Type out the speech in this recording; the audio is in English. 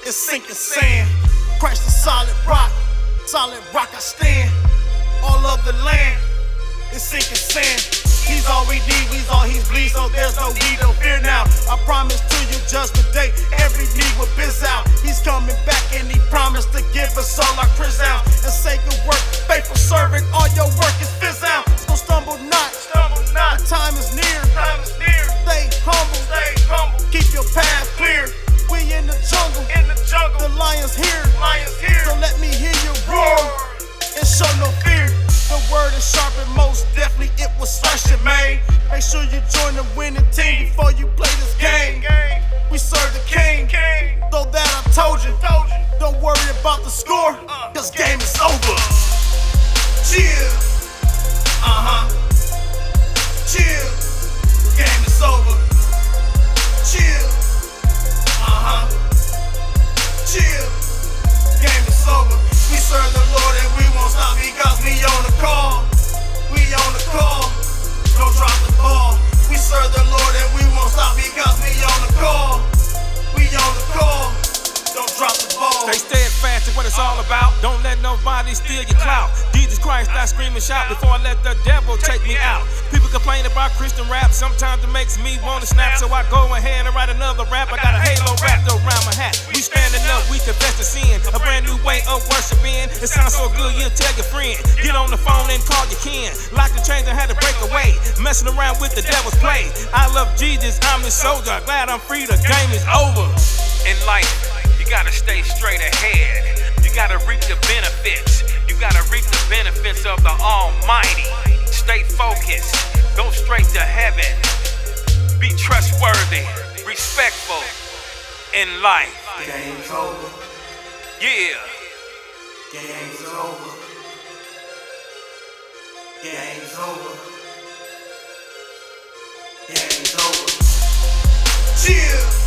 It's sinking sand. Christ is solid rock I stand. All of the land is sinking sand. He's all we need, he's all he's bleed, so there's no need to fear now. I promise to you judgment day, every knee will biz out. He's coming back and he promised to give us all our cries out. And say good work, faithful servant, all your work is fizz out. So stumble not, the time is near. Stay humble, keep your path clear. We in the jungle, the lion's here. So let me hear you roar and show no fear. The word is sharp and most definitely it will slash your man. Make sure you join the winning team before you play this game. We serve the king, so that I told you. Don't worry about the score, cause game is over. Chill, chill, game is over. Chill, chill, game is over. We serve the Lord and we won't stop because we on the call. We on the call, don't drop the ball. We serve the Lord and we won't stop because we on the call. We on the call, don't drop the ball. Stay steadfast in what it's all about. Don't let nobody steal your clout. Jesus Christ, I scream and shout before I let the devil take me out. People complain about Christian rap, sometimes it makes me wanna snap. So I go ahead and write another rap. I got a halo wrapped around my hat. We standing up, we confess the sin. A brand new way of worshiping. It sounds so good, you'll tell your friend. Get on the phone and call your kin. Lock the chains and had to break away. Messing around with the devil's play. I love Jesus, I'm his soldier. Glad I'm free, the game is over. In life, you gotta stay straight ahead. You gotta reap the benefits. You gotta reap the benefits of the Almighty. Stay focused. Go straight to heaven. Be trustworthy, respectful in life. Game's over. Yeah. Game's over. Game's over. Game's over. Chill.